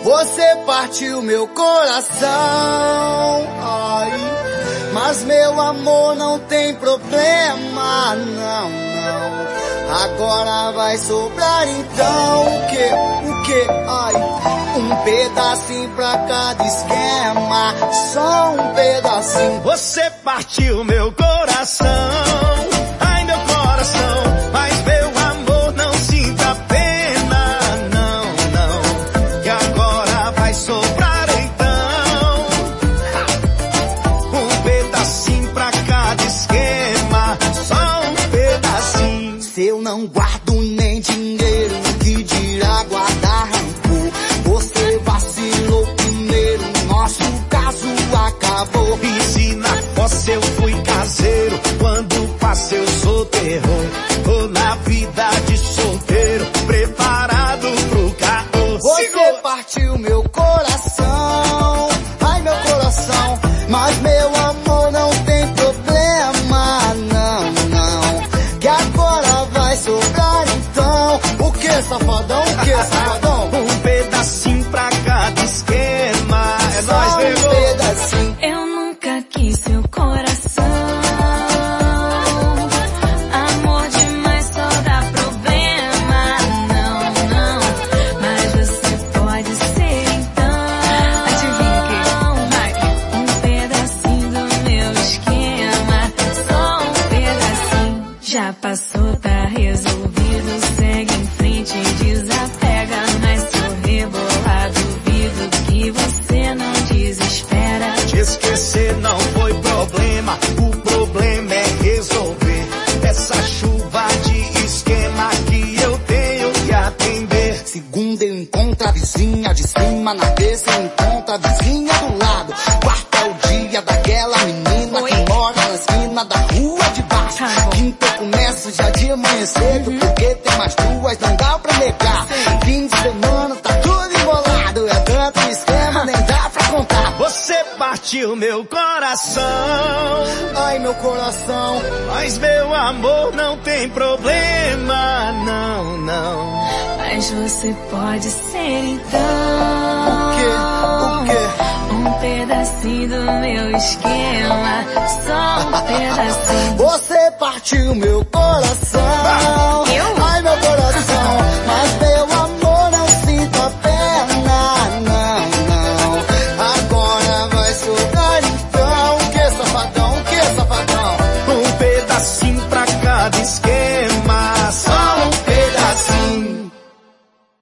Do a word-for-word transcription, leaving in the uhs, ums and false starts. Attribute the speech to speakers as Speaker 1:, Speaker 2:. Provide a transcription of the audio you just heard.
Speaker 1: Você partiu meu coração, ai, mas meu amor não tem problema, não, não. Agora vai sobrar então o que, o que, ai, um pedacinho pra cada esquema, só um pedacinho.
Speaker 2: Você partiu meu coração, ai meu coração, mas meu amor não sinta pena, não, não. E agora vai sobrar então um pedacinho pra cada esquema, só um pedacinho.
Speaker 1: Se eu não guardo nem dinheiro, que dirá guardar rancor? Você vacilou primeiro, nosso caso acabou.
Speaker 2: E se na fossa eu fui caseiro, quando passei eu sou terror. Tô na vida de solteiro, preparado pro caô.
Speaker 1: Você partiu meu coração, ai meu coração, mas meu amor não tem problema, não, não. Que agora vai sobrar então, o que safadão, o que safadão?
Speaker 2: Um pedacinho pra cada esquema, é
Speaker 1: Só
Speaker 2: nóis,
Speaker 1: um
Speaker 2: pegou.
Speaker 1: pedacinho.
Speaker 3: Eu nunca quis seu coração. Amor demais só dá problema. Não, não. Mas você pode ser então. Adivinha que? Vai. Um pedacinho do meu esquema. Só um pedacinho. Já passou, tá resolvido. Segue em frente e desapega. Mas sou rebolado. Duvido que você não desespera.
Speaker 2: Te esquecer não foi problema, o problema é resolver essa chuva de esquema que eu tenho que atender.
Speaker 1: Segunda eu encontro a vizinha de cima, na terça eu encontro a vizinha do lado. Quarta é o dia daquela menina
Speaker 3: Oi.
Speaker 1: que mora na esquina da rua de baixo.
Speaker 3: Tá bom.
Speaker 1: Quinta eu começo já de manhã cedo, porque tem mais duas, não dá pra negar. Fim de semana tá tudo embolado, é tanto esquema, nem dá pra contar.
Speaker 2: Você partiu meu coração,
Speaker 1: Ai meu coração,
Speaker 2: mas meu amor não tem problema, não, não.
Speaker 3: Mas você pode ser então.
Speaker 1: o que, o que?
Speaker 3: Um pedacinho do meu esquema. Só um pedacinho.
Speaker 1: Você partiu meu coração.